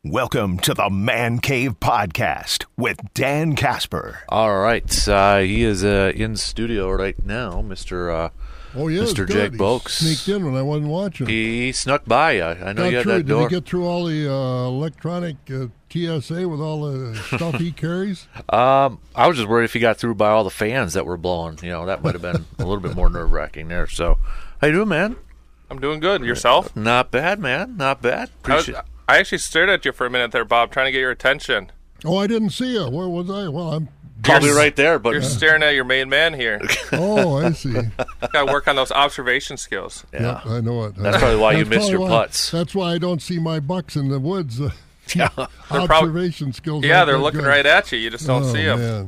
Welcome to the Man Cave Podcast with Dan Casper. All right, he is in studio right now, Mr. Mr. Jake Boakes. Sneaked in when I wasn't watching. He snuck by. I know you had that door. Did he get through all the electronic TSA with all the stuff he carries? I was just worried if he got through by all the fans that were blowing. You know, that might have been a little bit more nerve-wracking there. So, how you doing, man? I'm doing good. Yourself? Not bad, man. Not bad. I actually stared at you for a minute there, Bob, trying to get your attention. Oh, I didn't see you. Where was I? Well, I'm probably right there, but you're staring at your main man here. Oh, I see. Got to work on those observation skills. Yeah, I know it. That's probably why you missed your putts. That's why I don't see my bucks in the woods. Yeah, observation skills. Yeah, they're looking right at you. You just don't see them. Man.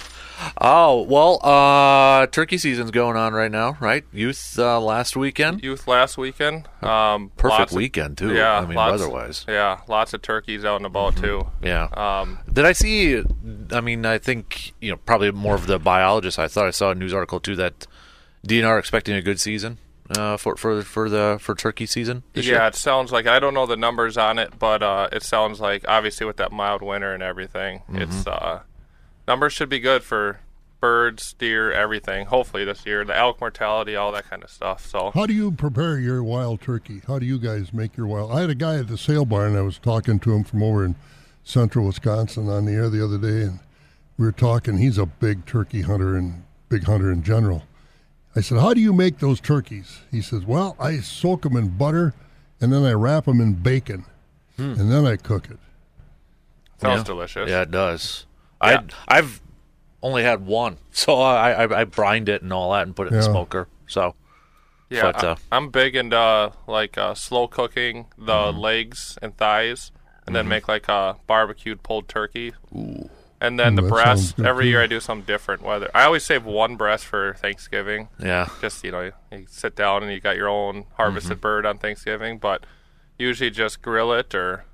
Oh, well, turkey season's going on right now, right? Youth last weekend? Youth last weekend. Perfect weekend, too. Yeah, I mean, weather-wise. Yeah, lots of turkeys out and about, too. Yeah. Did I see, I think, probably more of the biologist. I thought I saw a news article, too, that DNR expecting a good season for turkey season this year? Yeah, it sounds like, I don't know the numbers on it, but it sounds like, obviously, with that mild winter and everything, it's... numbers should be good for birds, deer, everything. Hopefully this year, the elk mortality, all that kind of stuff. So, how do you prepare your wild turkey? How do you guys make your wild? I had a guy at the sale barn. I was talking to him from over in central Wisconsin on the air the other day, and we were talking. He's a big turkey hunter and big hunter in general. I said, "How do you make those turkeys?" He says, "Well, I soak them in butter, and then I wrap them in bacon, and then I cook it." Sounds delicious. Yeah, it does. Yeah. I've only had one, so I brined it and all that and put it in the smoker. So, yeah, but, I'm big into slow cooking the legs and thighs, and then make like a barbecued pulled turkey. Ooh. And then the breast. Every too. year I do something different. Whether I always save one breast for Thanksgiving. Yeah, just you sit down and you got your own harvested bird on Thanksgiving, but usually just grill it or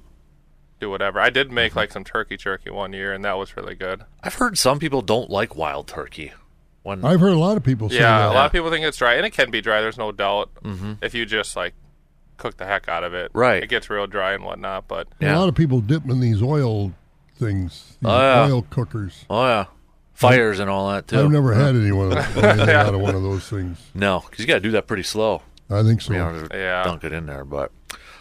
do whatever. I did make like some turkey jerky one year, and that was really good. I've heard some people don't like wild turkey. I've heard a lot of people say that. A lot of people think it's dry, and it can be dry. There's no doubt if you just cook the heck out of it. Right, it gets real dry and whatnot. But a lot of people dip in these oil things, oil cookers. Oh yeah, fires and all that too. I've never had anything out of one of those things. No, because you got to do that pretty slow. I think so. Dunk it in there, but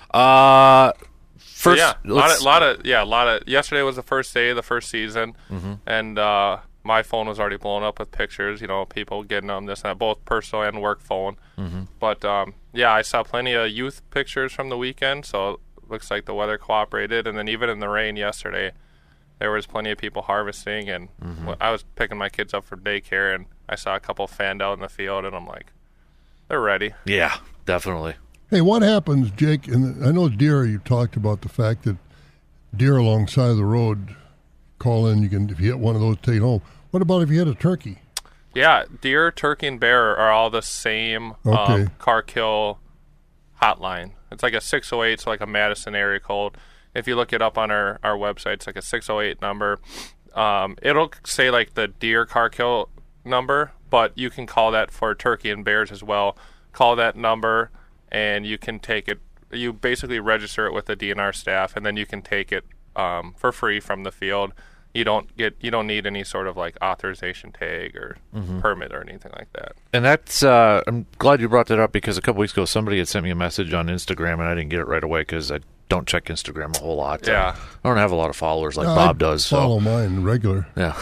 first, a lot of. Yesterday was the first day of the first season, and my phone was already blown up with pictures. People getting them this and that, both personal and work phone. But I saw plenty of youth pictures from the weekend. So it looks like the weather cooperated, and then even in the rain yesterday, there was plenty of people harvesting. And I was picking my kids up for daycare, and I saw a couple fanned out in the field, and I'm like, they're ready. Yeah, definitely. Hey, what happens, Jake? And I know deer. You talked about the fact that deer alongside the road call in. If you hit one of those, take it home. What about if you hit a turkey? Yeah, deer, turkey, and bear are all the same car kill hotline. It's like a 608, so like a Madison area code. If you look it up on our website, it's like a 608 number. It'll say like the deer car kill number, but you can call that for turkey and bears as well. Call that number, and you can take it. You basically register it with the DNR staff, and then you can take it for free from the field. You don't need any sort of like authorization tag or permit or anything like that. And that's I'm glad you brought that up, because a couple weeks ago somebody had sent me a message on Instagram and I didn't get it right away because I don't check Instagram a whole lot. Yeah, I don't have a lot of followers like Bob does. Follow mine regular. Yeah.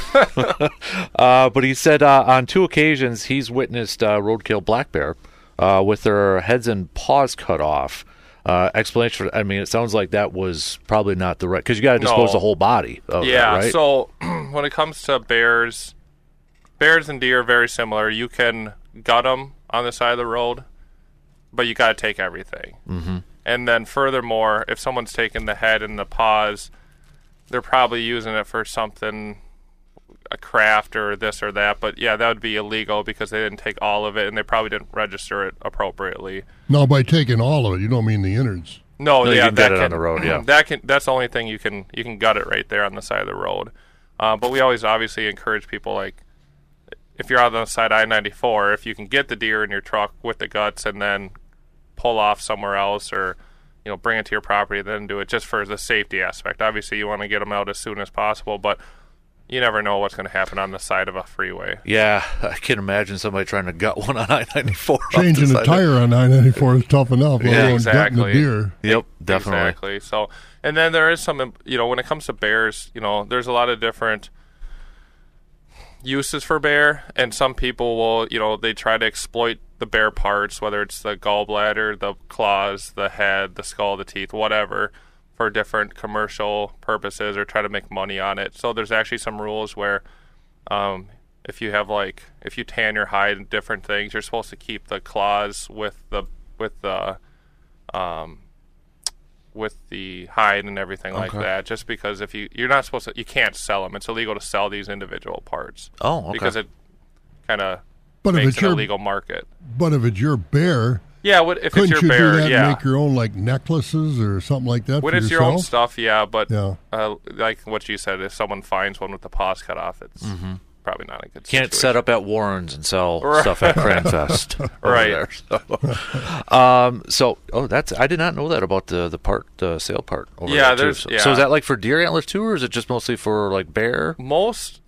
But he said on 2 occasions he's witnessed roadkill black bear with their heads and paws cut off. Explanation for, it sounds like that was probably not the right, because you got to dispose the whole body of that, right? So when it comes to bears and deer are very similar. You can gut them on the side of the road, but you got to take everything. And then furthermore, if someone's taking the head and the paws, they're probably using it for something, a craft or this or that. But yeah, that would be illegal because they didn't take all of it, and they probably didn't register it appropriately. No, by taking all of it, you don't mean the innards. No, you can get it on the road. Yeah, that's the only thing you can gut it right there on the side of the road. But we always obviously encourage people, like, if you're out on the side of I-94, if you can get the deer in your truck with the guts and then pull off somewhere else, or bring it to your property, then do it just for the safety aspect. Obviously, you want to get them out as soon as possible, but you never know what's going to happen on the side of a freeway. Yeah, I can imagine somebody trying to gut one on I-94. Changing a tire on I-94 is tough enough. Yeah, exactly. Gutting a deer. Yep, definitely. Exactly. So, and then there is some, when it comes to bears, there's a lot of different uses for bear, and some people will, they try to exploit the bear parts, whether it's the gallbladder, the claws, the head, the skull, the teeth, whatever, for different commercial purposes or try to make money on it. So there's actually some rules where if you tan your hide and different things, you're supposed to keep the claws with the hide and everything like that, just because if you're not supposed to, you can't sell them. It's illegal to sell these individual parts. Oh, okay. Because it kind of makes an illegal market. But if it's your bear, yeah, if it's your bear, couldn't you do that yeah, and make your own like necklaces or something like that? When for it's yourself? your own stuff, yeah. But like what you said, if someone finds one with the paws cut off, it's probably not a good situation. Can't set up at Warren's and sell stuff at Cranfest. Right. I did not know that about the sale part over yeah, there too. So is that like for deer antlers too, or is it just mostly for like bear? Most,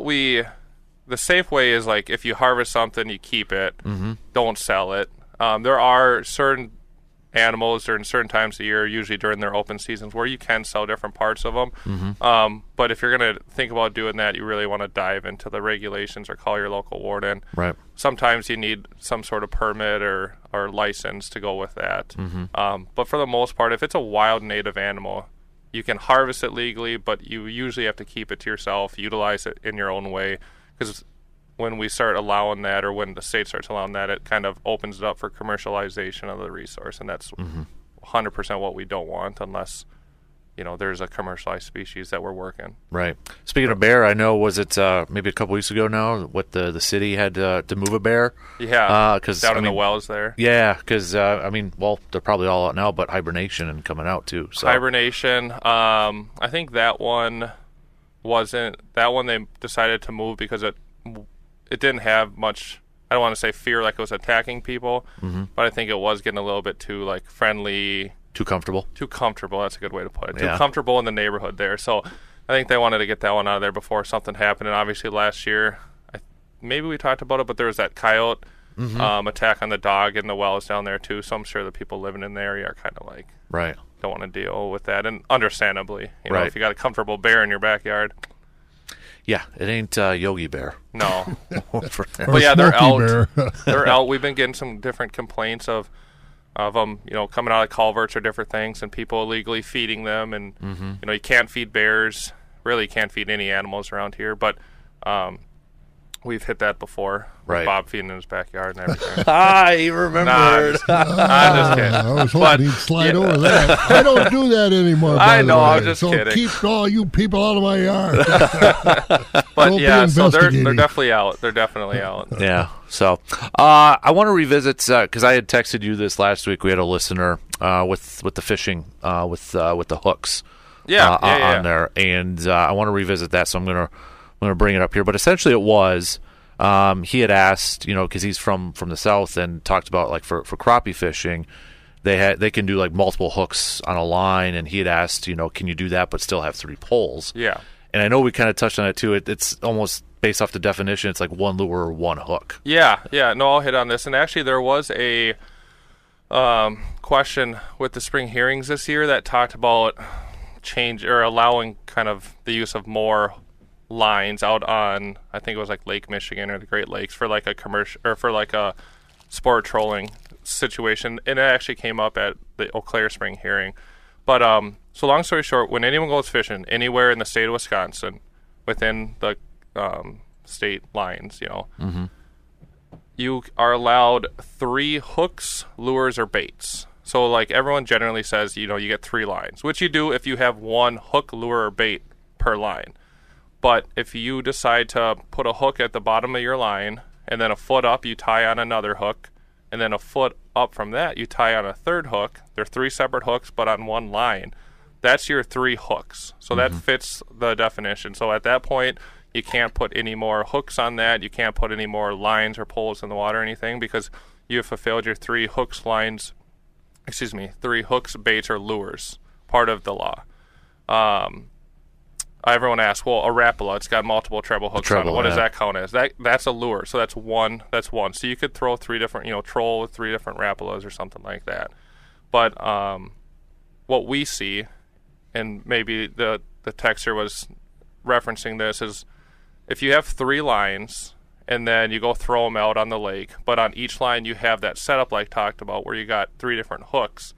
the safe way is like if you harvest something, you keep it. Don't sell it. There are certain animals during certain times of the year, usually during their open seasons, where you can sell different parts of them. But if you're going to think about doing that, you really want to dive into the regulations or call your local warden. Right. Sometimes you need some sort of permit or license to go with that. But for the most part, if it's a wild native animal, you can harvest it legally, but you usually have to keep it to yourself, utilize it in your own way, because when we start allowing that, or when the state starts allowing that, it kind of opens it up for commercialization of the resource, and that's 100% what we don't want, unless there's a commercialized species that we're working. Right. Speaking of bear, I know was it maybe a couple weeks ago now, what the city had to move a bear? Yeah, down in the wells there. Yeah, because they're probably all out now, but hibernation and coming out too. So. Hibernation. I think that one they decided to move because it didn't have much, I don't want to say fear like it was attacking people, but I think it was getting a little bit too friendly. Too comfortable? Too comfortable, that's a good way to put it. Too comfortable in the neighborhood there. So I think they wanted to get that one out of there before something happened. And obviously last year, maybe we talked about it, but there was that coyote attack on the dog in the wells down there too. So I'm sure the people living in the area are kind of like, right, don't want to deal with that. And understandably, if you got a comfortable bear in your backyard. Yeah, it ain't Yogi Bear. No. But yeah, they're out. They're out. We've been getting some different complaints of them, coming out of culverts or different things, and people illegally feeding them. And, you can't feed bears. Really can't feed any animals around here. But we've hit that before. Right. Bob feeding in his backyard and everything. He remembered. I'm just kidding. I was hoping he'd slide over that. I don't do that anymore. I know, I'm just kidding. So keep all you people out of my yard. But yeah, so they're definitely out. They're definitely out. Yeah. So I want to revisit, because I had texted you this last week. We had a listener with the fishing with the hooks on there, and I want to revisit that. So I'm gonna bring it up here. But essentially, it was. He had asked, because he's from the south, and talked about like for crappie fishing, they can do like multiple hooks on a line, and he had asked, can you do that but still have 3 poles? Yeah. And I know we kind of touched on it too. It's almost based off the definition. It's like 1 lure or 1 hook. Yeah. No, I'll hit on this. And actually, there was a question with the spring hearings this year that talked about allowing kind of the use of more lines out on, I think it was like Lake Michigan or the Great Lakes for like a commercial or for like a sport trolling situation, and it actually came up at the Eau Claire spring hearing. But so long story short, when anyone goes fishing anywhere in the state of Wisconsin within the state lines, you are allowed 3 hooks, lures, or baits. So like everyone generally says, you get 3 lines, which you do if you have 1 hook, lure, or bait per line. But if you decide to put a hook at the bottom of your line, and then a foot up, you tie on another hook, and then a foot up from that, you tie on a third hook. They're 3 separate hooks, but on 1 line. That's your 3 hooks. So that fits the definition. So at that point, you can't put any more hooks on that. You can't put any more lines or poles in the water or anything, because you have fulfilled your 3 hooks, lines, 3 hooks, baits, or lures, part of the law. Everyone asks, well, a Rapala, it's got multiple treble hooks on it. What does that count as? That's a lure, so that's one. So you could throw 3 different, troll with 3 different Rapalas or something like that. But what we see, and maybe the texter was referencing this, is if you have 3 lines and then you go throw them out on the lake, but on each line you have that setup like talked about where you got 3 different hooks,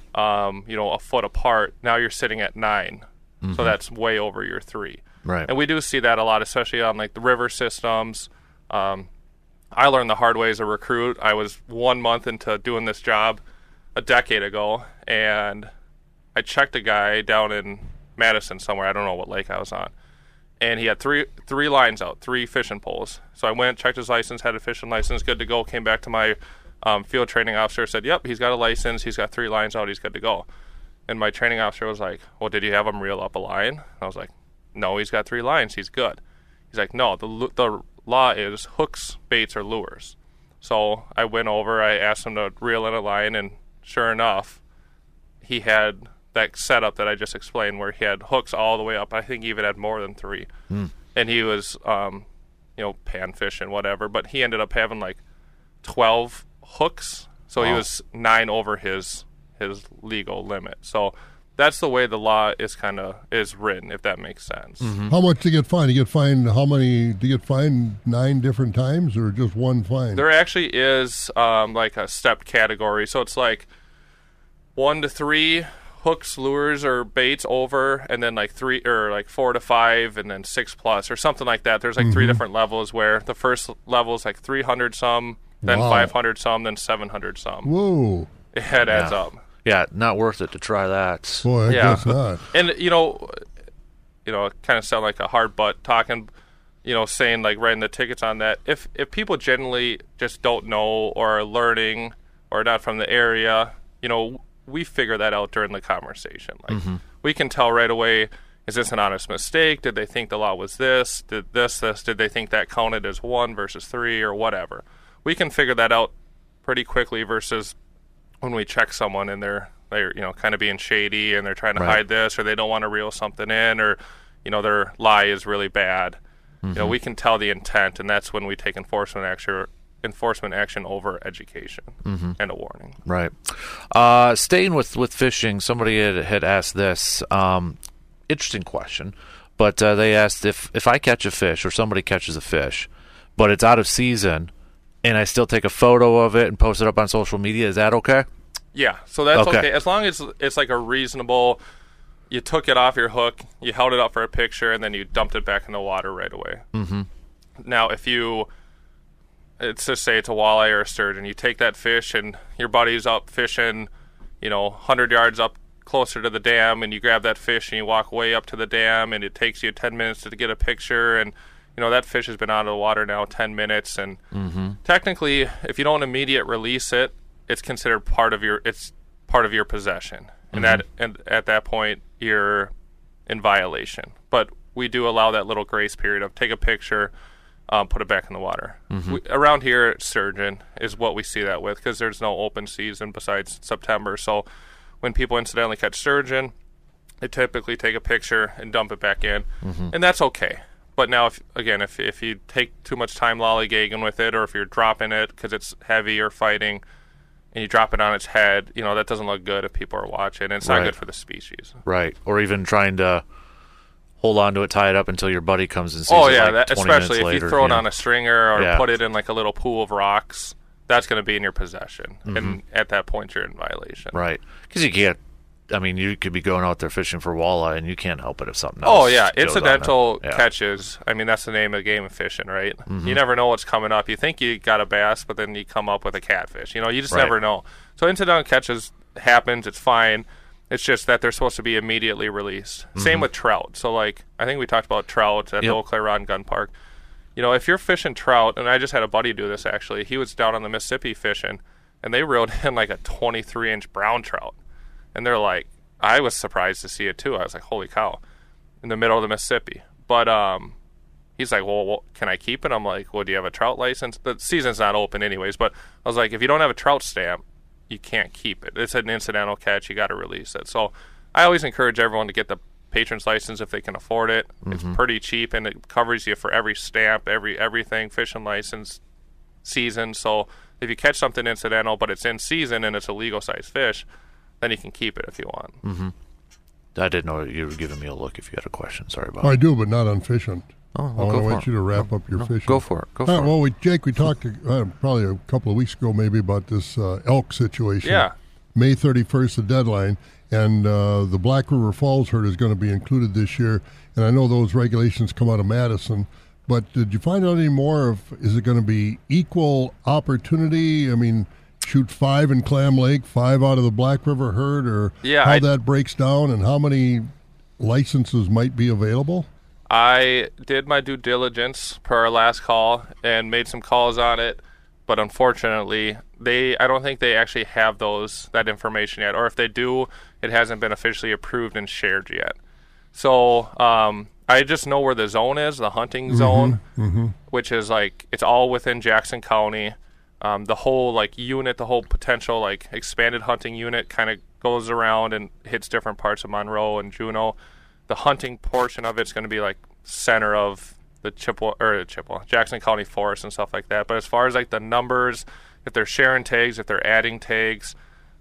a foot apart, now you're sitting at 9. So that's way over your 3. Right. And we do see that a lot, especially on like the river systems. I learned the hard way as a recruit. I was 1 month into doing this job a decade ago, and I checked a guy down in Madison somewhere. I don't know what lake I was on. And he had three lines out, 3 fishing poles. So I went, checked his license, had a fishing license, good to go, came back to my field training officer, said, yep, he's got a license, he's got 3 lines out, he's good to go. And my training officer was like, well, did you have him reel up a line? And I was like, no, he's got 3 lines. He's good. He's like, no, the law is hooks, baits, or lures. So I went over, I asked him to reel in a line, and sure enough, he had that setup that I just explained where he had hooks all the way up. I think he even had more than 3. And he was, pan fishing, whatever. But he ended up having like 12 hooks. So he was 9 over his legal limit. So that's the way the law is written, if that makes sense. How much do you get fined? Do you get fined how many? Do you get fined 9 different times or just one fine? There actually is like a stepped category. So it's like 1 to 3 hooks, lures, or baits over, and then like 3 or like 4 to 5, and then 6 plus or something like that. There's like 3 different levels where the first level is like 300 some, then 500 some, then 700 some. Whoa. It adds up. Yeah, not worth it to try that. Boy, I guess not. And, kind of sound like a hard butt talking, saying like writing the tickets on that. If people generally just don't know or are learning or not from the area, we figure that out during the conversation. Like we can tell right away, is this an honest mistake? Did they think the law was this? Did this? Did they think that counted as 1 versus 3 or whatever? We can figure that out pretty quickly versus when we check someone and they're kind of being shady and they're trying to hide this, or they don't want to reel something in, or their lie is really bad. We can tell the intent, and that's when we take enforcement action over education and a warning. Right. Staying with fishing, somebody had asked this interesting question, but they asked if I catch a fish or somebody catches a fish, but it's out of season, and I still take a photo of it and post it up on social media, is that okay? Yeah, so that's okay. As long as it's like a reasonable, you took it off your hook, you held it up for a picture, and then you dumped it back in the water right away. Now, if let's just say it's a walleye or a sturgeon, you take that fish and your buddy's up fishing, 100 yards up closer to the dam, and you grab that fish and you walk way up to the dam, and it takes you 10 minutes to get a picture, and that fish has been out of the water now 10 minutes, and technically, if you don't immediate release it, it's considered part of your possession, and at that point you're in violation. But we do allow that little grace period of take a picture, put it back in the water. Around here, sturgeon is what we see that with, because there's no open season besides September. So when people incidentally catch sturgeon, they typically take a picture and dump it back in, and that's okay. But now, if you take too much time lollygagging with it, or if you're dropping it because it's heavy or fighting, and you drop it on its head, that doesn't look good if people are watching. And it's not good for the species. Right. Or even trying to hold on to it, tie it up until your buddy comes and sees it. Oh, yeah, especially if you throw it on a stringer or put it in like a little pool of rocks, that's going to be in your possession. And at that point, you're in violation. Right. Because you can't. You could be going out there fishing for walleye, and you can't help it if something else. Oh, yeah. Incidental catches. That's the name of the game of fishing, right? You never know what's coming up. You think you got a bass, but then you come up with a catfish. You just never know. So incidental catches happens. It's fine. It's just that they're supposed to be immediately released. Same with trout. So, I think we talked about trout at the Eau Claire Rod and Gun Park. If you're fishing trout, and I just had a buddy do this, actually. He was down on the Mississippi fishing, and they reeled in like a 23-inch brown trout. And they're like, I was surprised to see it too. I was like, holy cow, in the middle of the Mississippi. But he's like, well, can I keep it? I'm like, well, do you have a trout license? The season's not open anyways. But I was like, if you don't have a trout stamp, you can't keep it. It's an incidental catch. You got to release it. So I always encourage everyone to get the patron's license if they can afford it. It's pretty cheap, and it covers you for every stamp, everything, fishing license, season. So if you catch something incidental, but it's in season and it's a legal size fish, then you can keep it if you want. I didn't know you were giving me a look if you had a question. Sorry about I do, but not on fishing. Oh, I want to wait you to wrap up your fishing. Go for it. Go for it. Well, Jake, we talked probably a couple of weeks ago maybe about this elk situation. Yeah. May 31st, the deadline, and the Black River Falls herd is going to be included this year. And I know those regulations come out of Madison, but did you find out any more of, is it going to be equal opportunity? I mean, shoot 5 in Clam Lake, 5 out of the Black River herd, or how that breaks down and how many licenses might be available? I did my due diligence per our last call and made some calls on it, but unfortunately, I don't think they actually have that information yet, or if they do, it hasn't been officially approved and shared yet. So I just know where the zone is, the hunting zone, which is like it's all within Jackson County. The whole unit, the whole potential expanded hunting unit kind of goes around and hits different parts of Monroe and Juneau. The hunting portion of it's going to be center of the Jackson County Forest and stuff like that. But as far as the numbers, if they're sharing tags, if they're adding tags,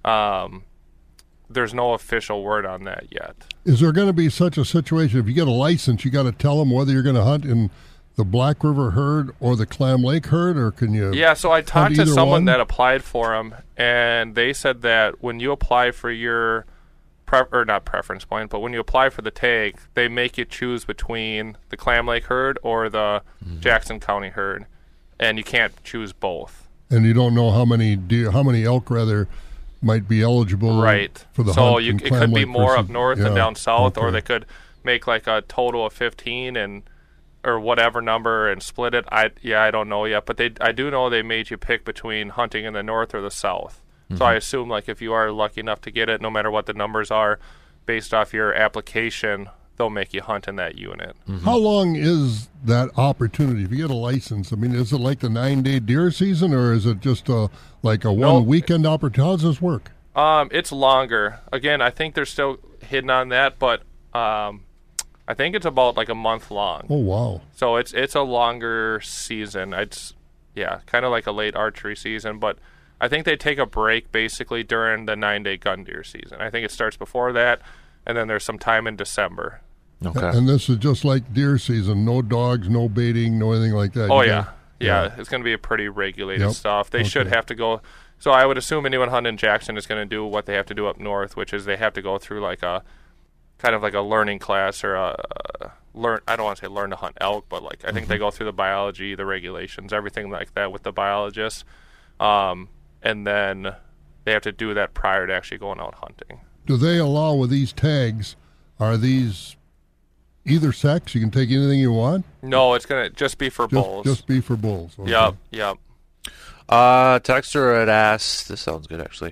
there's no official word on that yet. Is there going to be such a situation, if you get a license, you got to tell them whether you're going to hunt in the Black River herd or the Clam Lake herd, or can you? Yeah, so I talked to someone that applied for them, and they said that when you apply for your not preference point, but when you apply for the tag, they make you choose between the Clam Lake herd or the Jackson County herd, and you can't choose both. And you don't know how many elk might be eligible for the hunt. So it could be more up north and down south, or they could make a total of 15 or whatever number and split it. I don't know yet, but I do know they made you pick between hunting in the north or the south. So I assume if you are lucky enough to get it, no matter what the numbers are, based off your application, they'll make you hunt in that unit. How long is that opportunity? If you get a license, I mean, is it like the 9-day deer season, or is it just a one weekend opportunity? How does this work? It's longer. Again, I think they're still hidden on that, but I think it's about a month long. Oh, wow. So it's a longer season. It's kind of like a late archery season, but I think they take a break basically during the 9-day gun deer season. I think it starts before that, and then there's some time in December. Okay. And this is just like deer season. No dogs, no baiting, no anything like that. Oh, yeah. It's going to be a pretty regulated stuff. They should have to go. So I would assume anyone hunting in Jackson is going to do what they have to do up north, which is they have to go through a kind of a learning class, or I don't want to say learn to hunt elk, but I think they go through the biology, the regulations, everything like that with the biologists. And then they have to do that prior to actually going out hunting. Do they allow, with these tags, are these either sex? You can take anything you want? No, it's going to just be for bulls. Just be for bulls. Okay. Yep. Texter had asked, this sounds good actually,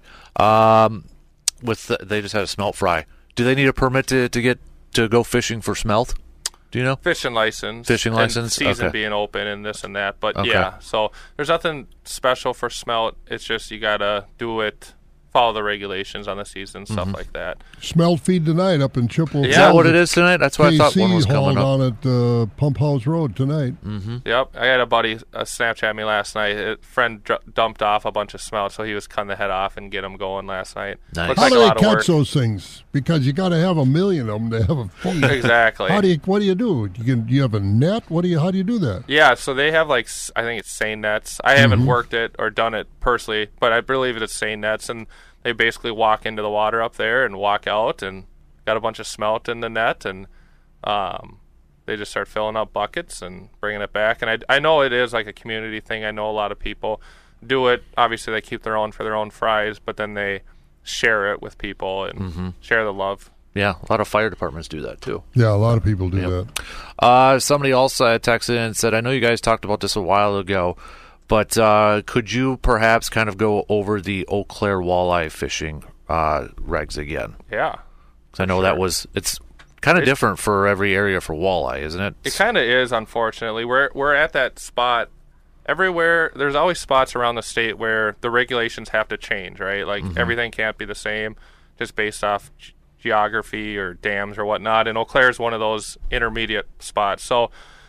they just had a smelt fry. Do they need a permit to go fishing for smelt? Do you know? Fishing license. And season being open and this and that. But so there's nothing special for smelt. It's just you got to do it, follow the regulations on the season, stuff like that. Smelt feed tonight up in Chippewa. Is that what it is tonight? That's what I thought one was coming up. on at Pump House Road tonight. Yep. I had a buddy Snapchat me last night. A friend dumped off a bunch of smelt, so he was cutting the head off and get them going last night. Nice. How do they catch those things? Because you got to have 1 million of them to have a feed. Exactly. What do you do? Do you have a net? How do you do that? Yeah, so they have I think it's seine nets. I haven't worked it or done it personally, but I believe it's seine nets, and they basically walk into the water up there and walk out and got a bunch of smelt in the net, and they just start filling up buckets and bringing it back. And I know it is a community thing. I know a lot of people do it. Obviously, they keep their own for their own fries, but then they share it with people and share the love. Yeah, a lot of fire departments do that too. Yeah, a lot of people do that. Somebody also had texted in and said, I know you guys talked about this a while ago, but could you perhaps kind of go over the Eau Claire walleye fishing regs again? Yeah. Because I know it's kind of different for every area for walleye, isn't it? It kind of is, unfortunately. We're at that spot everywhere, there's always spots around the state where the regulations have to change, right? Like everything can't be the same just based off geography or dams or whatnot. And Eau Claire is one of those intermediate spots. So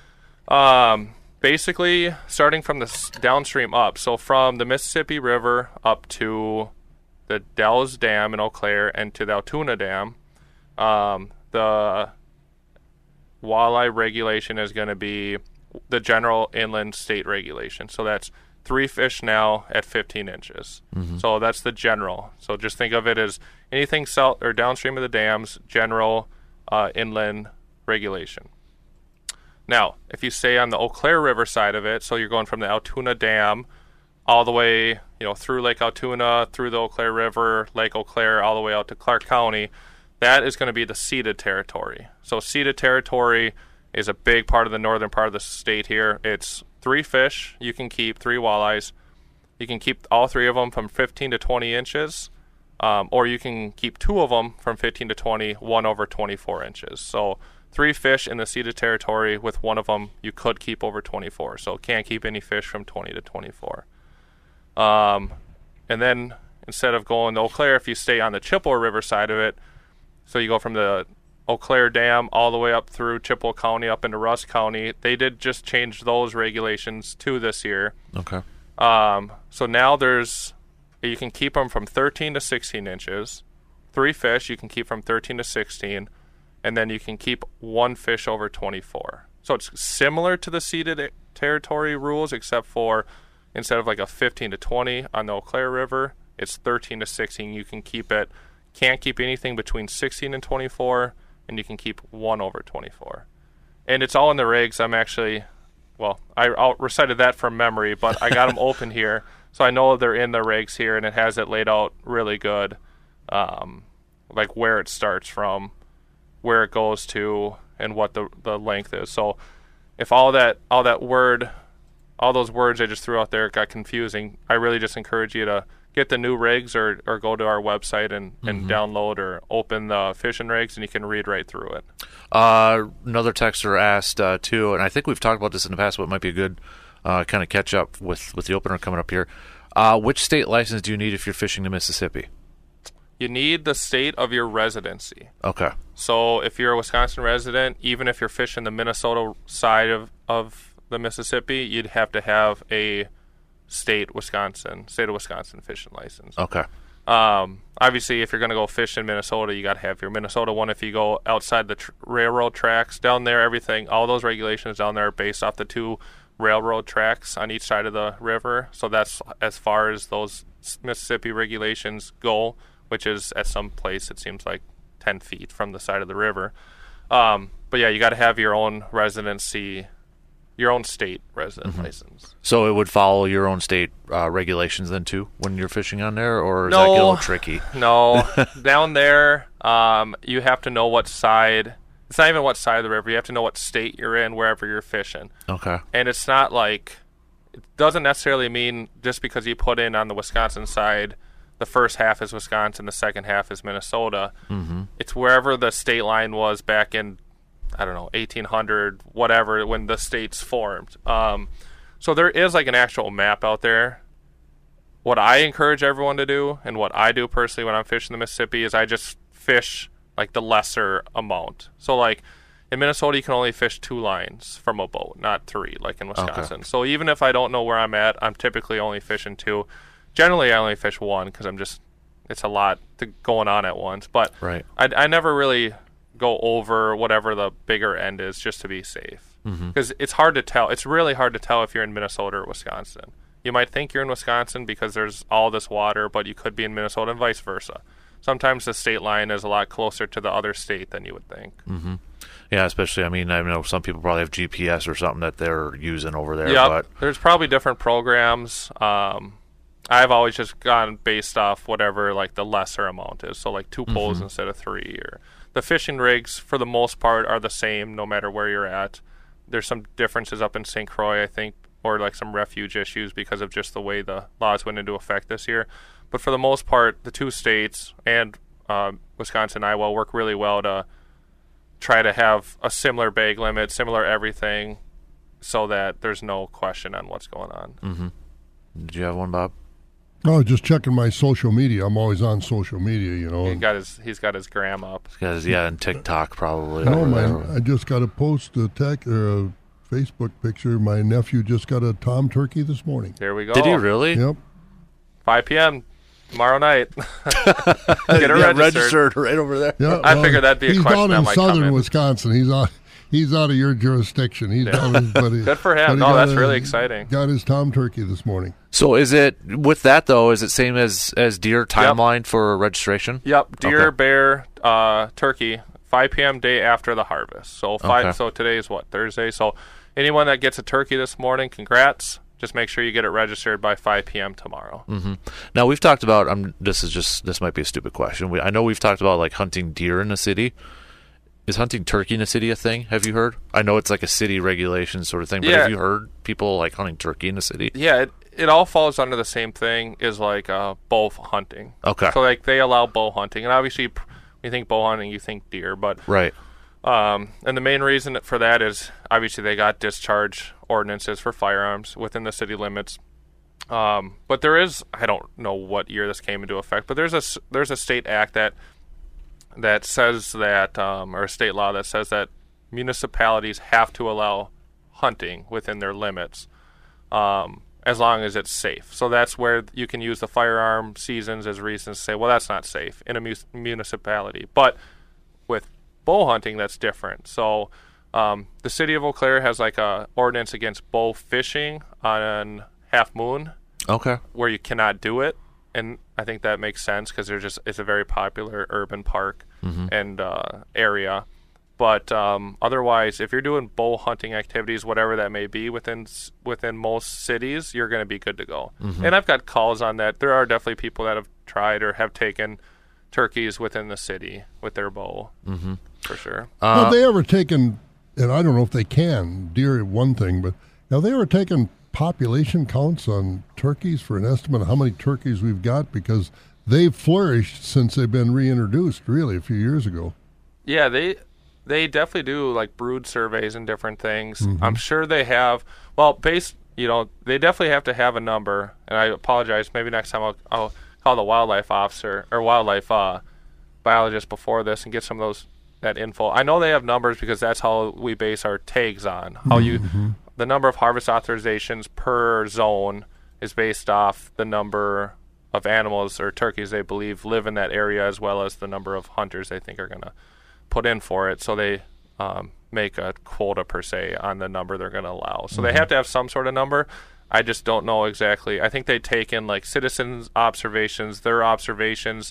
basically, starting from the downstream up, so from the Mississippi River up to the Dells Dam in Eau Claire and to the Altoona Dam, the walleye regulation is going to be the general inland state regulation. So that's 3 fish now at 15 inches. So that's the general. So just think of it as anything south or downstream of the dams, general inland regulation. Now, if you stay on the Eau Claire River side of it, so you're going from the Altoona Dam all the way, through Lake Altoona, through the Eau Claire River, Lake Eau Claire, all the way out to Clark County, that is going to be the ceded territory. So ceded territory is a big part of the northern part of the state here. It's 3 fish you can keep, 3 walleyes. You can keep all 3 of them from 15 to 20 inches, or you can keep 2 of them from 15 to 20, 1 over 24 inches. So 3 fish in the ceded territory, with 1 of them you could keep over 24. So can't keep any fish from 20 to 24. And then instead of going to Eau Claire, if you stay on the Chippewa River side of it, so you go from the Eau Claire Dam all the way up through Chippewa County up into Rusk County, they did just change those regulations too this year. Okay. So now you can keep them from 13 to 16 inches. 3 fish you can keep from 13 to 16. And then you can keep 1 fish over 24. So it's similar to the ceded territory rules, except for instead of like a 15 to 20 on the Eau Claire River, it's 13 to 16. You can keep it, can't keep anything between 16 and 24, and you can keep 1 over 24. And it's all in the regs. I recited that from memory, but I got them open here, so I know they're in the regs here, and it has it laid out really good, like where it starts from, where it goes to, and what the length is. So if all those words I just threw out there got confusing, I really just encourage you to get the new regs or go to our website and download or open the fishing regs, and you can read right through it. Another texter asked too, and I think we've talked about this in the past, but it might be a good kind of catch up with the opener coming up here. Which state license do you need if you're fishing the Mississippi? You need the state of your residency. Okay. So if you're a Wisconsin resident, even if you're fishing the Minnesota side of the Mississippi, you'd have to have a state of Wisconsin fishing license. Okay. Obviously, if you're going to go fish in Minnesota, you got to have your Minnesota one. If you go outside the railroad tracks down there, all those regulations down there are based off the 2 railroad tracks on each side of the river. So that's as far as those Mississippi regulations go, which is at some place it seems like 10 feet from the side of the river. But yeah, you got to have your own residency, your own state resident license. So it would follow your own state regulations then too when you're fishing on there, or does that get a little tricky? No, down there you have to know what side. It's not even what side of the river. You have to know what state you're in wherever you're fishing. Okay. And it's not like, it doesn't necessarily mean just because you put in on the Wisconsin side, the first half is Wisconsin, the second half is Minnesota. It's wherever the state line was back in, 1800, whatever, when the states formed. So there is like an actual map out there. What I encourage everyone to do, and what I do personally when I'm fishing the Mississippi, is I just fish like the lesser amount. So like in Minnesota, you can only fish 2 lines from a boat, not 3 like in Wisconsin. Okay. So even if I don't know where I'm at, I'm typically only fishing 2. Generally, I only fish 1 because it's a lot going on at once. But right. I never really go over whatever the bigger end is just to be safe. Because it's hard to tell. It's really hard to tell if you're in Minnesota or Wisconsin. You might think you're in Wisconsin because there's all this water, but you could be in Minnesota and vice versa. Sometimes the state line is a lot closer to the other state than you would think. Yeah, especially, I know some people probably have GPS or something that they're using over there. Yeah, but there's probably different programs. I've always just gone based off whatever like the lesser amount is. So like 2 poles instead of 3. Or the fishing rigs, for the most part, are the same no matter where you're at. There's some differences up in St. Croix, I think, or like some refuge issues because of just the way the laws went into effect this year. But for the most part, the 2 states and Wisconsin and Iowa work really well to try to have a similar bag limit, similar everything, so that there's no question on what's going on. Mm-hmm. Did you have one, Bob? No, just checking my social media. I'm always on social media, you know. He's got his gram up. He's got his, and TikTok probably. No, man, I just got to post a Facebook picture. My nephew just got a tom turkey this morning. There we go. Did he really? Yep. 5 p.m. tomorrow night. Get it registered right over there. Yeah, I figured that'd be a question that might come in. He's down in southern Wisconsin. He's out of your jurisdiction. He's down Good for him. No, that's really exciting. Got his tom turkey this morning. So is it, with that though, is it same as deer timeline for registration? Yep. Deer, bear, turkey, 5 p.m. day after the harvest. So So today is what, Thursday? So anyone that gets a turkey this morning, congrats. Just make sure you get it registered by 5 p.m. tomorrow. Mm-hmm. Now we've talked about. This might be a stupid question. I know we've talked about like hunting deer in the city. Is hunting turkey in a city a thing? Have you heard? I know it's like a city regulation sort of thing, but have you heard people like hunting turkey in the city? Yeah, it all falls under the same thing as like bow hunting. Okay. So like they allow bow hunting, and obviously when you think bow hunting, you think deer, but right. And the main reason for that is obviously they got discharge ordinances for firearms within the city limits. But there is, I don't know what year this came into effect, but there's a state act that says that, or a state law that says that municipalities have to allow hunting within their limits, as long as it's safe. So that's where you can use the firearm seasons as reasons to say, well, that's not safe in a municipality. But with bow hunting, that's different. So the city of Eau Claire has like a ordinance against bow fishing on Half Moon. Okay. Where you cannot do it. And I think that makes sense because it's a very popular urban park and area. But otherwise, if you're doing bow hunting activities, whatever that may be within most cities, you're going to be good to go. Mm-hmm. And I've got calls on that. There are definitely people that have tried or have taken turkeys within the city with their bow, for sure. Have they ever taken, and I don't know if they can, deer one thing, but have they ever taken population counts on turkeys for an estimate of how many turkeys we've got? Because they've flourished since they've been reintroduced, really, a few years ago. Yeah, they definitely do like brood surveys and different things. I'm sure they have. Well, they definitely have to have a number. And I apologize. Maybe next time I'll call the wildlife officer or wildlife biologist before this and get some of that info. I know they have numbers because that's how we base our tags on. The number of harvest authorizations per zone is based off the number of animals or turkeys they believe live in that area, as well as the number of hunters they think are going to put in for it. So they make a quota per se on the number they're going to allow. So they have to have some sort of number. I just don't know exactly. I think they take in like citizens' observations, their observations,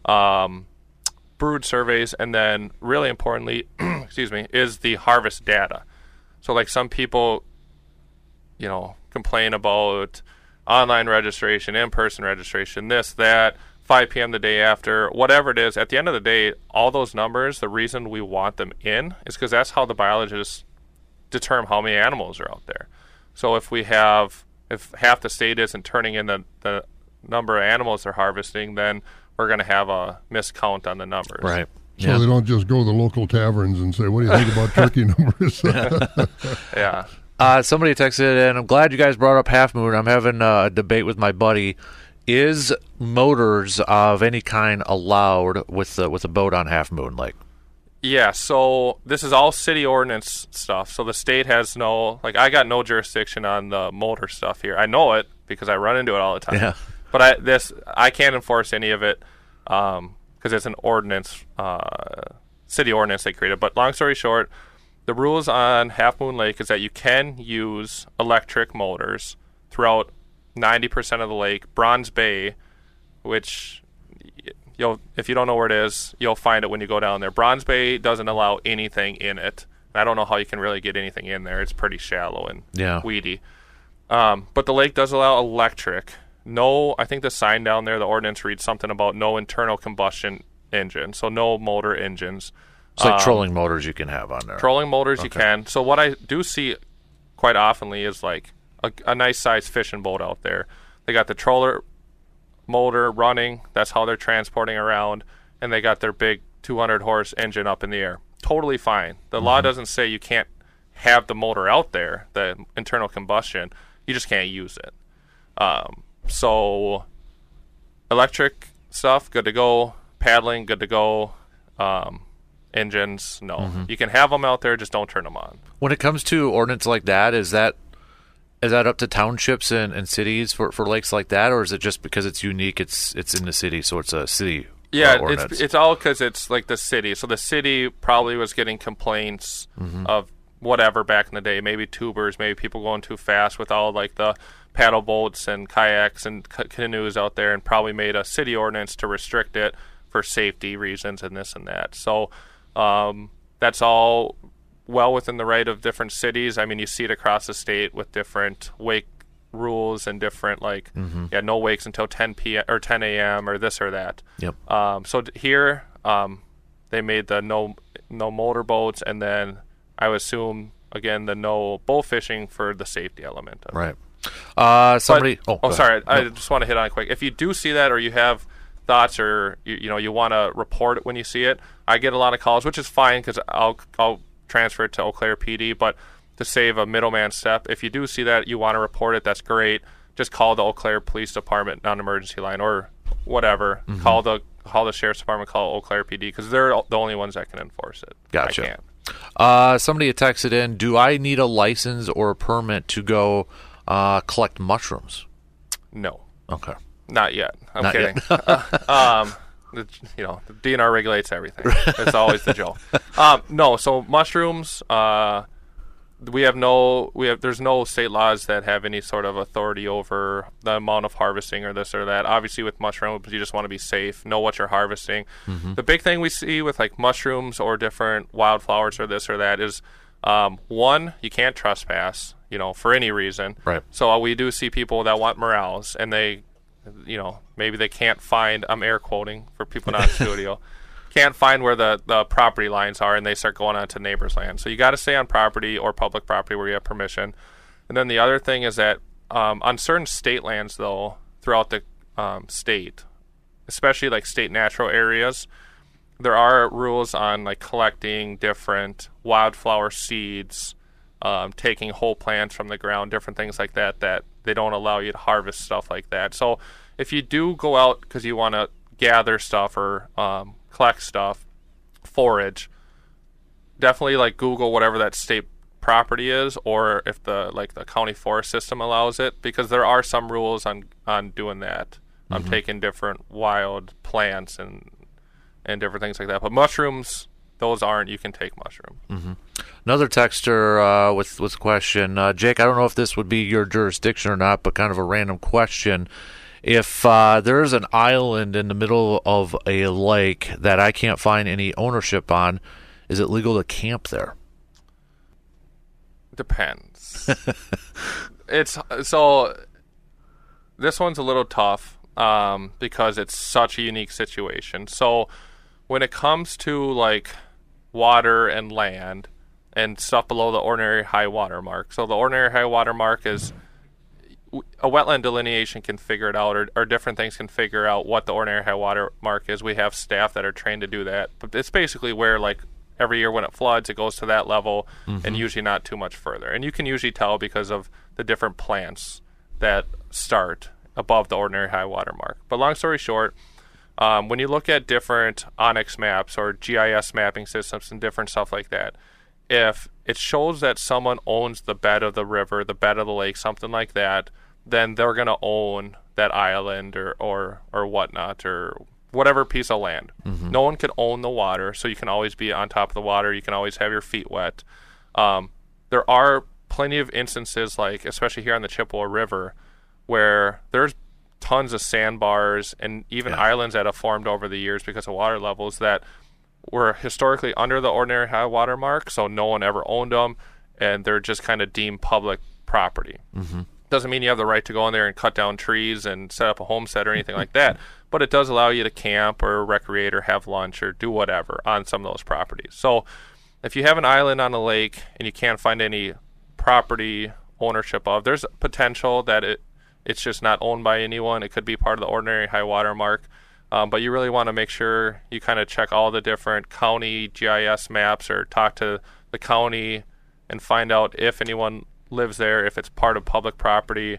brood surveys, and then really importantly, is the harvest data. So like some people, complain about online registration, in-person registration, this, that, 5 p.m. the day after, whatever it is. At the end of the day, all those numbers, the reason we want them in is because that's how the biologists determine how many animals are out there. So if half the state isn't turning in the number of animals they're harvesting, then we're going to have a miscount on the numbers. Right. So they don't just go to the local taverns and say, what do you think about turkey numbers? Yeah. Somebody texted, and I'm glad you guys brought up Half Moon. I'm having a debate with my buddy. Is motors of any kind allowed with a boat on Half Moon Lake? Yeah, so this is all city ordinance stuff. So the state has I got no jurisdiction on the motor stuff here. I know it because I run into it all the time. Yeah. But I can't enforce any of it because it's an ordinance, city ordinance they created. But long story short, the rules on Half Moon Lake is that you can use electric motors throughout 90% of the lake. Bronze Bay, which if you don't know where it is, you'll find it when you go down there. Bronze Bay doesn't allow anything in it. I don't know how you can really get anything in there. It's pretty shallow and weedy. But the lake does allow electric. I think the sign down there, the ordinance reads something about no internal combustion engine, so no motor engines. It's like trolling motors you can have on there. Trolling motors you can. So what I do see quite oftenly is like a nice sized fishing boat out there. They got the troller motor running. That's how they're transporting around. And they got their big 200 horse engine up in the air. Totally fine. The law doesn't say you can't have the motor out there, the internal combustion, you just can't use it. So electric stuff, good to go. Paddling, good to go. Engines, no. You can have them out there, just don't turn them on. When it comes to ordinance like that, is that up to townships and cities for lakes like that, or is it just because it's unique, it's in the city, so it's a city ordinance? It's all because it's like the city. So the city probably was getting complaints of whatever back in the day, maybe tubers, maybe people going too fast with all like the paddle boats and kayaks and canoes out there, and probably made a city ordinance to restrict it for safety reasons and this and that. So that's all well within the right of different cities. I mean, you see it across the state with different wake rules and different no wakes until 10 p.m. or 10 a.m. or this or that. Yep. So here they made the no motorboats, and then I would assume again the no bull fishing for the safety element of right. it. Sorry. I just want to hit on it quick. If you do see that, or you have thoughts, or you want to report it when you see it, I get a lot of calls, which is fine because I'll transfer it to Eau Claire PD. But to save a middleman step, if you do see that, you want to report it, that's great. Just call the Eau Claire Police Department non-emergency line or whatever. Call the Sheriff's Department, call Eau Claire PD, because they're the only ones that can enforce it. Gotcha. I can't. Somebody had texted in, do I need a license or a permit to go collect mushrooms? No. Okay. Not yet. I'm Not kidding. The DNR regulates everything. It's always the joke. No, so mushrooms, there's no state laws that have any sort of authority over the amount of harvesting or this or that. Obviously with mushrooms, you just want to be safe, know what you're harvesting. The big thing we see with like mushrooms or different wildflowers or this or that is, one, you can't trespass, for any reason. Right. So we do see people that want morels, and they, maybe they can't find, I'm air quoting for people not in studio, can't find where the property lines are, and they start going onto neighbors' land. So you got to stay on property or public property where you have permission. And then the other thing is that on certain state lands, though, throughout the state, especially like state natural areas, there are rules on like collecting different wildflower seeds, taking whole plants from the ground, different things like that they don't allow you to harvest stuff like that. So if you do go out because you want to gather stuff or collect stuff, forage, definitely like Google whatever that state property is, or if the county forest system allows it, because there are some rules on doing that. I'm taking different wild plants and different things like that. But mushrooms, those aren't. You can take mushroom. Another texter with a question. Jake, I don't know if this would be your jurisdiction or not, but kind of a random question. If there's an island in the middle of a lake that I can't find any ownership on, is it legal to camp there? Depends. So this one's a little tough because it's such a unique situation. So when it comes to like water and land and stuff below the ordinary high water mark, so the ordinary high water mark is a wetland delineation can figure it out, or different things can figure out what the ordinary high water mark is. We have staff that are trained to do that, but it's basically where like every year when it floods, it goes to that level and usually not too much further. And you can usually tell because of the different plants that start above the ordinary high water mark. But long story short, when you look at different Onyx maps or GIS mapping systems and different stuff like that, if it shows that someone owns the bed of the river, the bed of the lake, something like that, then they're going to own that island or whatnot, or whatever piece of land. No one can own the water, so you can always be on top of the water. You can always have your feet wet. There are plenty of instances, like especially here on the Chippewa River, where there's tons of sandbars and even islands that have formed over the years because of water levels that were historically under the ordinary high water mark, so no one ever owned them, and they're just kind of deemed public property. Doesn't mean you have the right to go in there and cut down trees and set up a homestead or anything like that, but it does allow you to camp or recreate or have lunch or do whatever on some of those properties. So if you have an island on a lake and you can't find any property ownership of, there's potential that it's just not owned by anyone. It could be part of the ordinary high water mark. But you really want to make sure you kind of check all the different county GIS maps or talk to the county and find out if anyone lives there, if it's part of public property,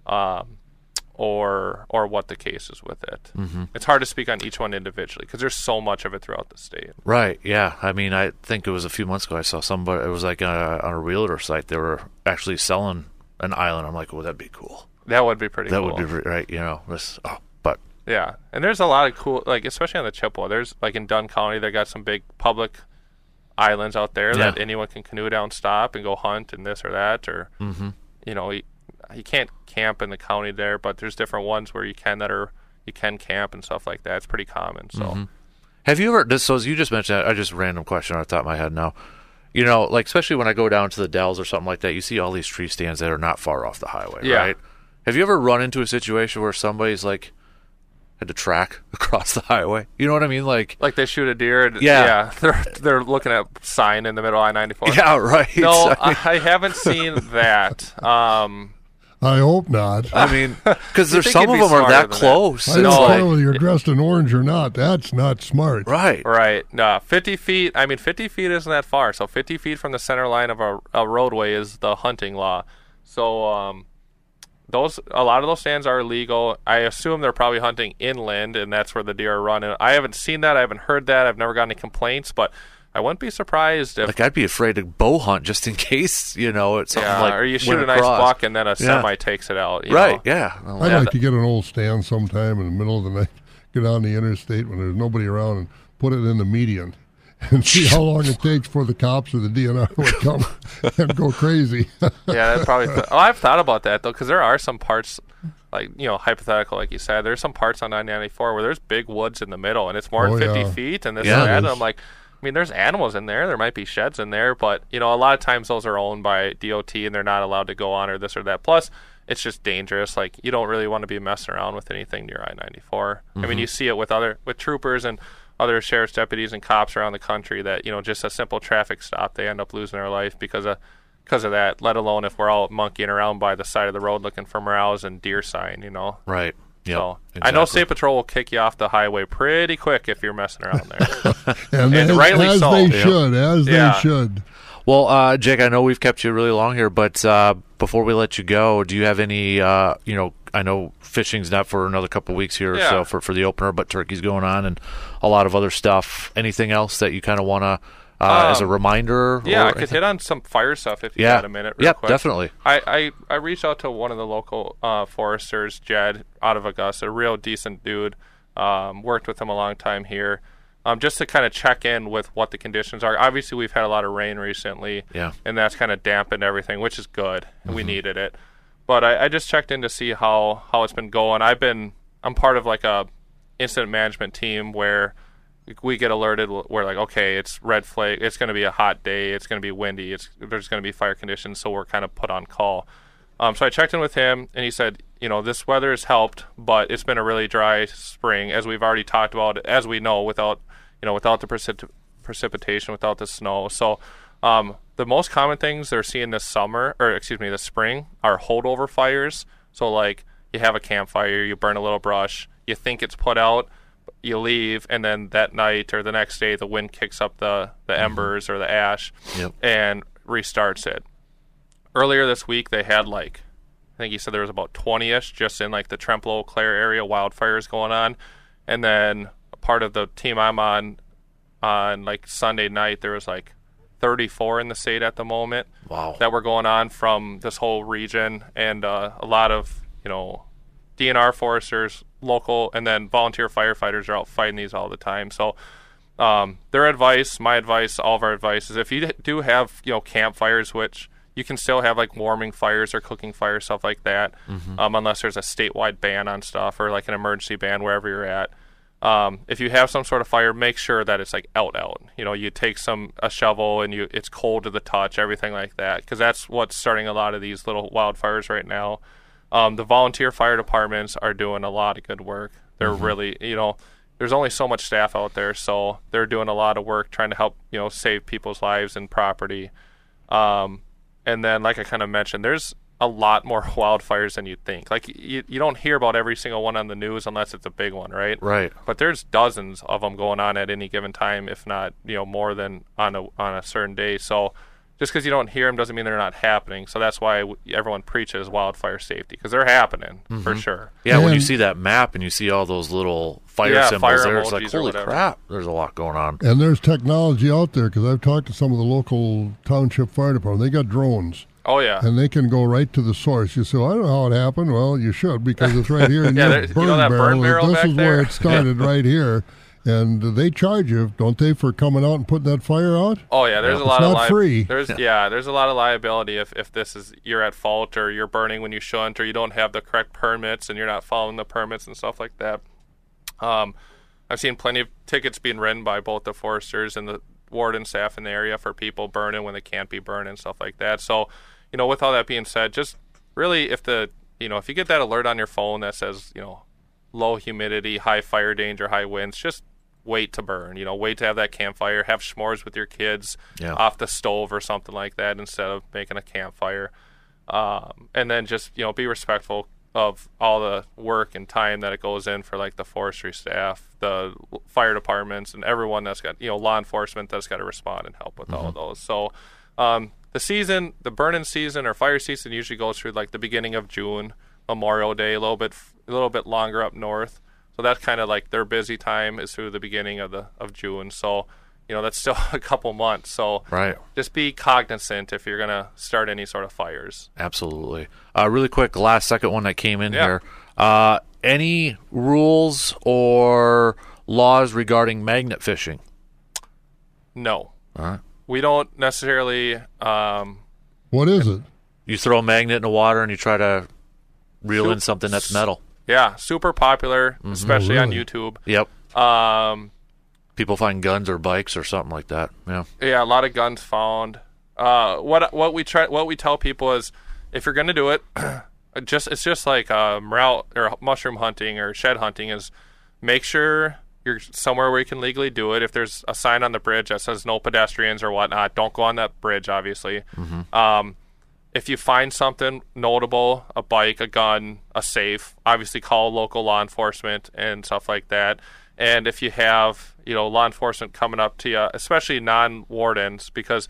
or what the case is with it. Mm-hmm. It's hard to speak on each one individually because there's so much of it throughout the state. Right, yeah. I mean, I think it was a few months ago I saw somebody, it was like on a realtor site, they were actually selling an island. I'm like, well, that'd be cool. That would be pretty cool. That would be, right, but... Yeah, and there's a lot of cool, like, especially on the Chippewa, there's, like, in Dunn County, they got some big public islands out there that anyone can canoe down, stop, and go hunt and this or that, or, you can't camp in the county there, but there's different ones where you can camp and stuff like that. It's pretty common. So, have you ever? So as you just mentioned, I just random question off the top of my head now. Like especially when I go down to the Dells or something like that, you see all these tree stands that are not far off the highway, right? Have you ever run into a situation where somebody's like had to track across the highway? You know what I mean? Like they shoot a deer. And, they're looking at a sign in the middle of I-94. Yeah, right. No, I haven't seen that. I hope not. I mean, because there's some of them are that close. I don't care whether you're dressed in orange or not. That's not smart. Right. No, 50 feet. I mean, 50 feet isn't that far. So 50 feet from the center line of a roadway is the hunting law. So a lot of those stands are illegal. I assume they're probably hunting inland, and that's where the deer are running. I haven't seen that. I haven't heard that. I've never gotten any complaints, but I wouldn't be surprised if... Like, I'd be afraid to bow hunt just in case, it's something like... or you shoot a nice buck and then a semi takes it out. You know? Yeah. I'd like to get an old stand sometime in the middle of the night, get on the interstate when there's nobody around and put it in the median and see how long it takes for the cops or the DNR would come and go crazy. That's probably... I've thought about that, though, because there are some parts... Like, hypothetical, like you said, there's some parts on 994 where there's big woods in the middle, and it's more than 50 feet, and this and that, and I'm like... I mean, there's animals in there. There might be sheds in there, but, a lot of times those are owned by DOT and they're not allowed to go on or this or that. Plus, it's just dangerous. Like, you don't really want to be messing around with anything near I-94. Mm-hmm. I mean, you see it with troopers and other sheriff's deputies and cops around the country that, just a simple traffic stop, they end up losing their life because of that, let alone if we're all monkeying around by the side of the road looking for morels and deer sign, Right. Yep, so exactly. I know State Patrol will kick you off the highway pretty quick if you're messing around there. and rightly as so. They should. Well, Jake, I know we've kept you really long here, but before we let you go, do you have any, I know fishing's not for another couple of weeks here or so for the opener, but turkey's going on and a lot of other stuff. Anything else that you kind of want to, as a reminder? Yeah, I could hit on some fire stuff if you got a minute real quick. Definitely. I reached out to one of the local foresters, Jed, out of Augusta, a real decent dude. Worked with him a long time here. Just to kind of check in with what the conditions are. Obviously, we've had a lot of rain recently, and that's kind of dampened everything, which is good, and we needed it. But I just checked in to see how it's been going. I'm part of like a incident management team where we get alerted. We're like, okay, it's red flag. It's going to be a hot day. It's going to be windy. There's going to be fire conditions, so we're kind of put on call. So I checked in with him, and he said, this weather has helped, but it's been a really dry spring, as we've already talked about, as we know, without the precipitation, without the snow. So the most common things they're seeing this spring, are holdover fires. So, like, you have a campfire, you burn a little brush, you think it's put out, you leave, and then that night or the next day, the wind kicks up the embers or the ash and restarts it. Earlier this week, they had I think he said there was about 20-ish just in the Trempealeau, Clare area, wildfires going on. And then part of the team I'm on Sunday night, there was 34 in the state at the moment. Wow. That were going on from this whole region, and a lot of, DNR foresters, local, and then volunteer firefighters are out fighting these all the time. So their advice, my advice, all of our advice is if you do have, campfires, which you can still have warming fires or cooking fires, stuff like that, unless there's a statewide ban on stuff or an emergency ban wherever you're at. If you have some sort of fire, make sure that it's out. You take a shovel and it's cold to the touch, everything like that, because that's what's starting a lot of these little wildfires right now. The volunteer fire departments are doing a lot of good work. They're really, there's only so much staff out there, so they're doing a lot of work trying to help, save people's lives and property. And then, like I kind of mentioned, there's a lot more wildfires than you'd think. You don't hear about every single one on the news unless it's a big one, right? Right. But there's dozens of them going on at any given time, if not, more than on a certain day. So just because you don't hear them doesn't mean they're not happening. So that's why everyone preaches wildfire safety, because they're happening for sure. Yeah, when you see that map and you see all those little fire symbols there, it's like, holy crap, there's a lot going on. And there's technology out there, because I've talked to some of the local township fire department. They got drones. Oh, yeah. And they can go right to the source. You say, well, I don't know how it happened. Well, you should, because it's right here in your burn barrel. This is where it started right here. And they charge you, don't they, for coming out and putting that fire out? Oh yeah, there's a lot of free. There's a lot of liability if this is you're at fault or you're burning when you shouldn't or you don't have the correct permits and you're not following the permits and stuff like that. I've seen plenty of tickets being written by both the foresters and the warden staff in the area for people burning when they can't be burning and stuff like that. So, with all that being said, just really if you get that alert on your phone that says, low humidity, high fire danger, high winds, just wait to burn, wait to have that campfire, have s'mores with your kids off the stove or something like that instead of making a campfire. And then just, be respectful of all the work and time that it goes in for like the forestry staff, the fire departments, and everyone that's got, law enforcement that's got to respond and help with all of those. So the burning season or fire season usually goes through like the beginning of June, Memorial Day, a little bit longer up north. So that's kind of like their busy time is through the beginning of June. So, that's still a couple months. So just be cognizant if you're going to start any sort of fires. Absolutely. Really quick, last second one that came in here. Any rules or laws regarding magnet fishing? No. All right. We don't necessarily... what is it? You throw a magnet in the water and you try to reel in something that's metal. Yeah, super popular, especially on YouTube. Yep. People find guns or bikes or something like that. Yeah. Yeah, a lot of guns found. What we tell people is, if you're going to do it, it's just like morel or mushroom hunting or shed hunting is, make sure you're somewhere where you can legally do it. If there's a sign on the bridge that says no pedestrians or whatnot, don't go on that bridge. Obviously. If you find something notable, a bike, a gun, a safe, obviously call local law enforcement and stuff like that. And if you have, law enforcement coming up to you, especially non-wardens, because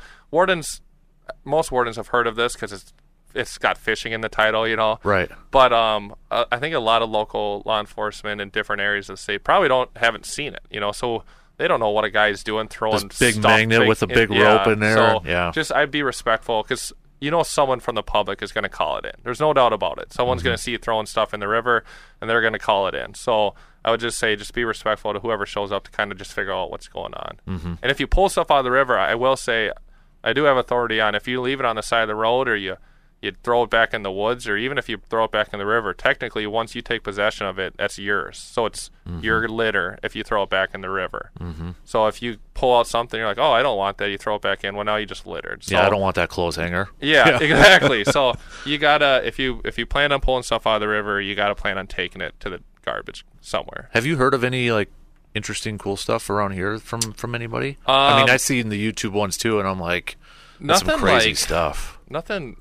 most wardens have heard of this because it's got fishing in the title, Right. But I think a lot of local law enforcement in different areas of the state probably haven't seen it, so they don't know what a guy's doing throwing this big magnet with a big rope in there. So just I'd be respectful because someone from the public is going to call it in. There's no doubt about it. Someone's going to see you throwing stuff in the river, and they're going to call it in. So I would just say just be respectful to whoever shows up to kind of just figure out what's going on. And if you pull stuff out of the river, I will say I do have authority on if you leave it on the side of the road or you throw it back in the woods, or even if you throw it back in the river, technically once you take possession of it, that's yours. So it's your litter if you throw it back in the river. So if you pull out something, you're like, oh, I don't want that, you throw it back in, well, now you just littered. So, I don't want that clothes hanger. Yeah, exactly. So you gotta, if you plan on pulling stuff out of the river, you gotta plan on taking it to the garbage somewhere. Have you heard of any interesting, cool stuff around here from anybody? I see in the YouTube ones too, and I'm like, that's some crazy stuff. Nothing.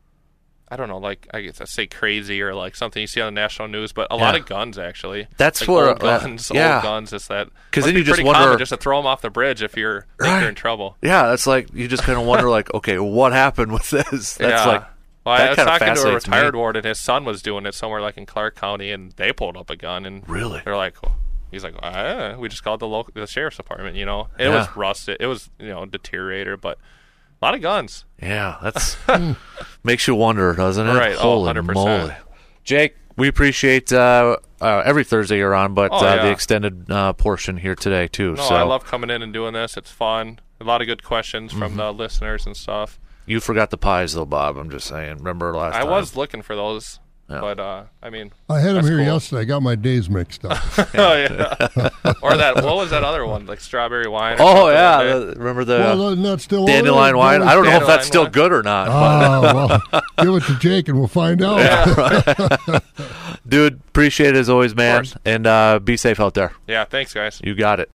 I don't know, I guess I say crazy or something you see on the national news, but a lot of guns actually. That's where old guns. Is that? Because then you just wonder, just to throw them off the bridge if you're in trouble. Yeah, that's you just kind of wonder, okay, what happened with this? That's well, I was talking to a retired warden. His son was doing it somewhere in Clark County, and they pulled up a gun, and really, they're like, he's like, we just called the sheriff's department. It was rusted, it was deteriorated, but. A lot of guns. Yeah, that's makes you wonder, doesn't it? Right. Holy 100%. moly. Jake, we appreciate every Thursday you're on, but the extended portion here today too. No, I love coming in and doing this. It's fun. A lot of good questions from the listeners and stuff. You forgot the pies though, Bob. I'm just saying. Remember last time? I was looking for those. Yeah. But, I had them here yesterday. I got my days mixed up. Oh, yeah. Or what was that other one? Strawberry wine? Oh, yeah. Remember the still dandelion wine? I don't know if that's still good or not. Well, give it to Jake and we'll find out. Yeah, right. Dude, appreciate it as always, man. And be safe out there. Yeah, thanks, guys. You got it.